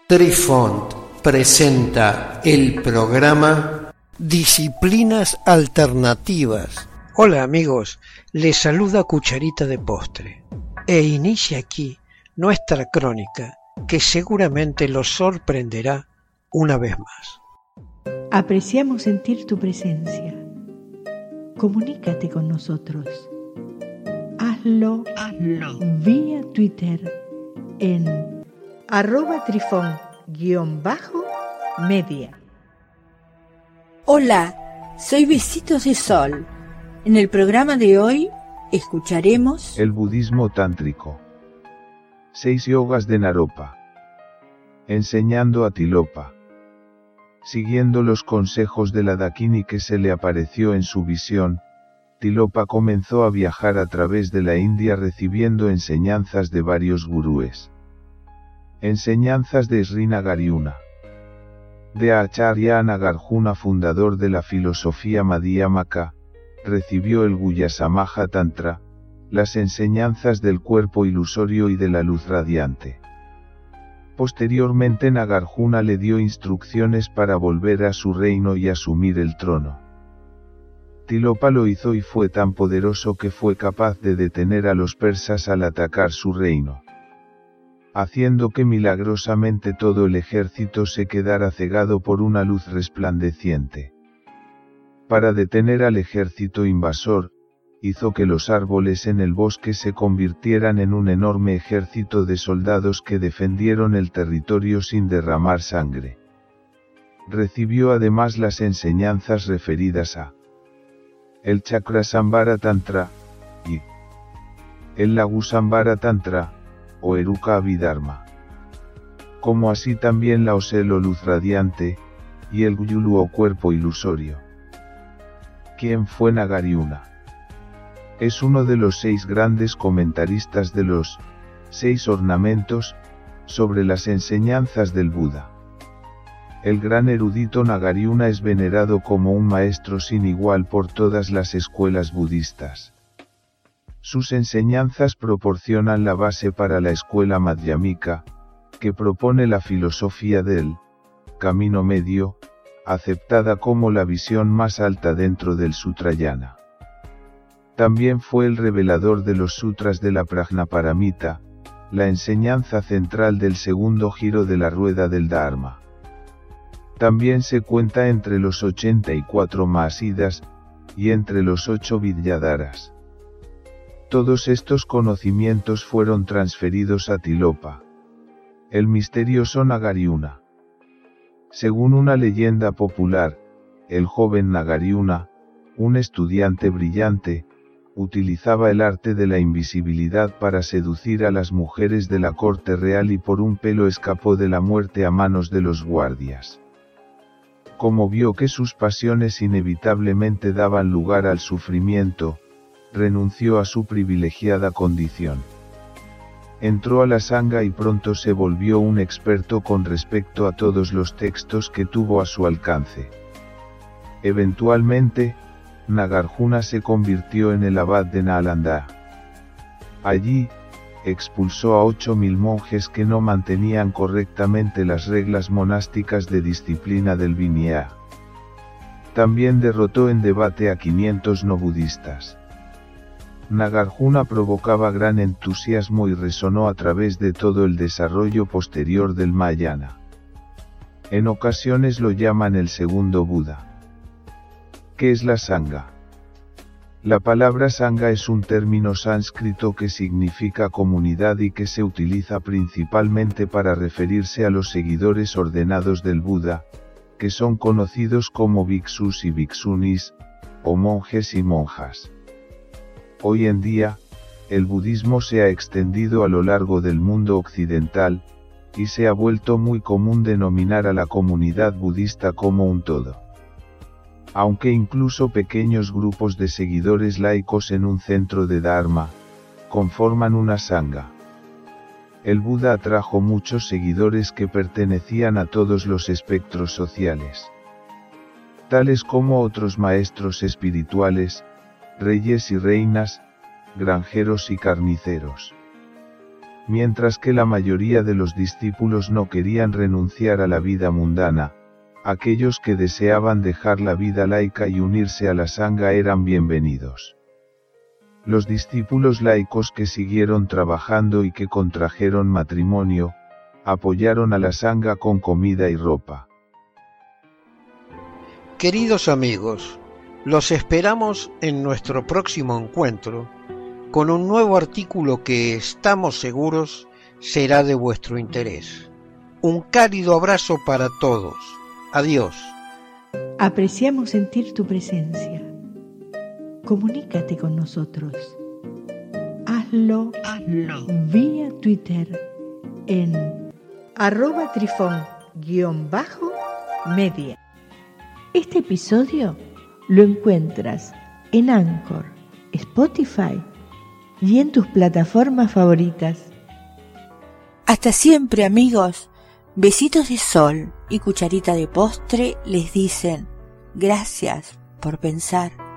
Trifont presenta el programa Disciplinas Alternativas. Hola amigos, les saluda Cucharita de Postre e inicia aquí nuestra crónica que seguramente los sorprenderá una vez más. Apreciamos sentir tu presencia. Comunícate con nosotros. Hazlo vía Twitter en @trifon_media. Hola, soy Besitos de Sol. En el programa de hoy escucharemos el budismo tántrico. 6 yogas de Naropa. Enseñando a Tilopa. Siguiendo los consejos de la Dakini que se le apareció en su visión, Tilopa comenzó a viajar a través de la India recibiendo enseñanzas de varios gurúes. Enseñanzas de Sri Nagarjuna. De Acharya Nagarjuna, fundador de la filosofía Madhyamaka, recibió el Guhyasamaja Tantra, las enseñanzas del cuerpo ilusorio y de la luz radiante. Posteriormente Nagarjuna le dio instrucciones para volver a su reino y asumir el trono. Tilopa lo hizo y fue tan poderoso que fue capaz de detener a los persas al atacar su reino, haciendo que milagrosamente todo el ejército se quedara cegado por una luz resplandeciente. Para detener al ejército invasor, hizo que los árboles en el bosque se convirtieran en un enorme ejército de soldados que defendieron el territorio sin derramar sangre. Recibió además las enseñanzas referidas a el Chakrasambhara Tantra, y el Lagusambhara Tantra, o Eruka Abhidharma. Como así también la Osel o luz radiante, y el Gyulu o cuerpo ilusorio. ¿Quién fue Nagarjuna? Es uno de los 6 grandes comentaristas de los 6 ornamentos, sobre las enseñanzas del Buda. El gran erudito Nagarjuna es venerado como un maestro sin igual por todas las escuelas budistas. Sus enseñanzas proporcionan la base para la escuela Madhyamika, que propone la filosofía del camino medio, aceptada como la visión más alta dentro del Sutrayana. También fue el revelador de los sutras de la Prajnaparamita, la enseñanza central del segundo giro de la rueda del Dharma. También se cuenta entre los 84 Mahasiddhas, y entre los 8 Vidyadharas. Todos estos conocimientos fueron transferidos a Tilopa, el misterioso Nagarjuna. Según una leyenda popular, el joven Nagarjuna, un estudiante brillante, utilizaba el arte de la invisibilidad para seducir a las mujeres de la corte real y por un pelo escapó de la muerte a manos de los guardias. Como vio que sus pasiones inevitablemente daban lugar al sufrimiento, renunció a su privilegiada condición. Entró a la Sangha y pronto se volvió un experto con respecto a todos los textos que tuvo a su alcance. Eventualmente, Nagarjuna se convirtió en el abad de Nalanda. Allí, expulsó a 8.000 monjes que no mantenían correctamente las reglas monásticas de disciplina del Vinaya. También derrotó en debate a 500 no budistas. Nagarjuna provocaba gran entusiasmo y resonó a través de todo el desarrollo posterior del Mahayana. En ocasiones lo llaman el segundo Buda. ¿Qué es la Sangha? La palabra Sangha es un término sánscrito que significa comunidad y que se utiliza principalmente para referirse a los seguidores ordenados del Buda, que son conocidos como bhiksus y bhiksunis, o monjes y monjas. Hoy en día, el budismo se ha extendido a lo largo del mundo occidental, y se ha vuelto muy común denominar a la comunidad budista como un todo. Aunque incluso pequeños grupos de seguidores laicos en un centro de Dharma, conforman una Sangha. El Buda atrajo muchos seguidores que pertenecían a todos los espectros sociales, tales como otros maestros espirituales, reyes y reinas, granjeros y carniceros. mientras que la mayoría de los discípulos no querían renunciar a la vida mundana. Aquellos que deseaban dejar la vida laica y unirse a la sangha eran bienvenidos. Los discípulos laicos que siguieron trabajando y que contrajeron matrimonio, apoyaron a la sangha con comida y ropa. Queridos amigos, los esperamos en nuestro próximo encuentro con un nuevo artículo que estamos seguros será de vuestro interés. Un cálido abrazo para todos. Adiós. Apreciamos sentir tu presencia. Comunícate con nosotros. Hazlo vía Twitter en @trifon_media. Este episodio lo encuentras en Anchor, Spotify y en tus plataformas favoritas. Hasta siempre, amigos. Besitos de sol y cucharita de postre les dicen gracias por pensar.